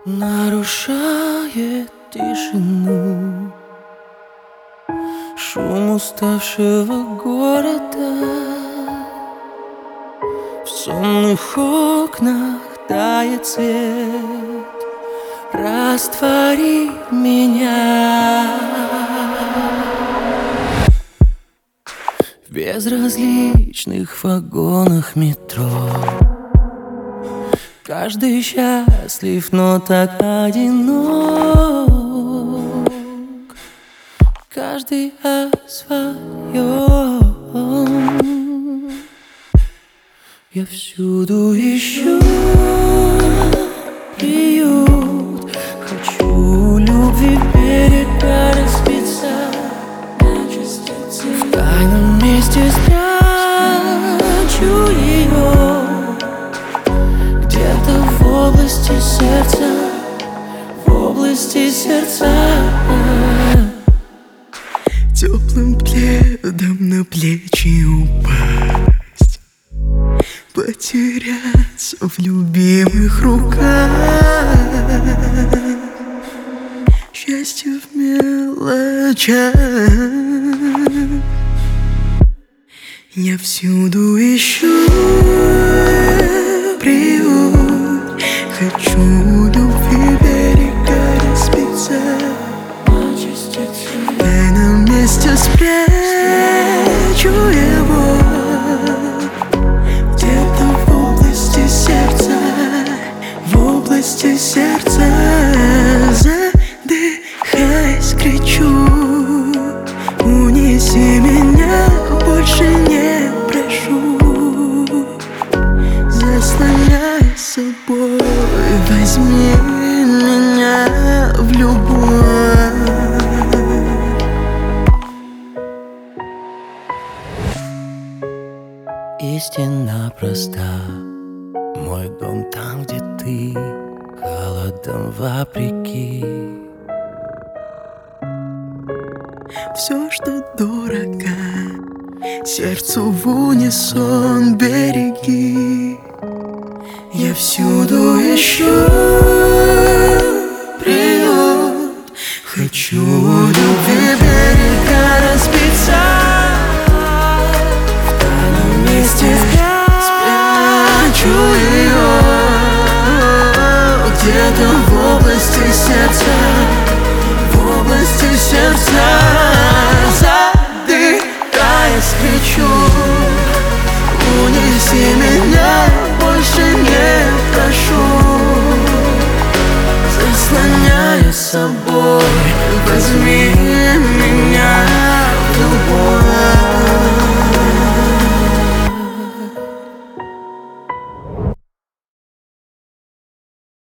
Нарушает тишину шум уставшего города. В сонных окнах тает свет. Раствори меня в безразличных вагонах метро. Каждый счастлив, но так одинок. Каждый о своем. Я всюду ищу приют. Хочу любви берега распиться. В тайном месте спрячу ее. Где-то в области сердца, в области сердца. Теплым пледом на плечи упасть, потеряться в любимых руках. Счастье в мелочах. Я всюду ищу приют. Хочу любви берега распиться. В тайном месте спрячу его. Где-то в области сердца, в области сердца. Задыхаясь, кричу: унеси меня, больше не прошу. Заслоняй собой, возьми меня в любовь. Истина проста. Мой дом там, где ты, холодом вопреки. Все, что дорого, сердцу в унисон береги. Я всюду ищу приют. Хочу любви берега разбиться. В тайном месте спрячу ее. Где-то в области сердца, в области сердца. Задыхаясь, кричу: унеси меня, больше не прошу. Заслоняя собой, возьми меня.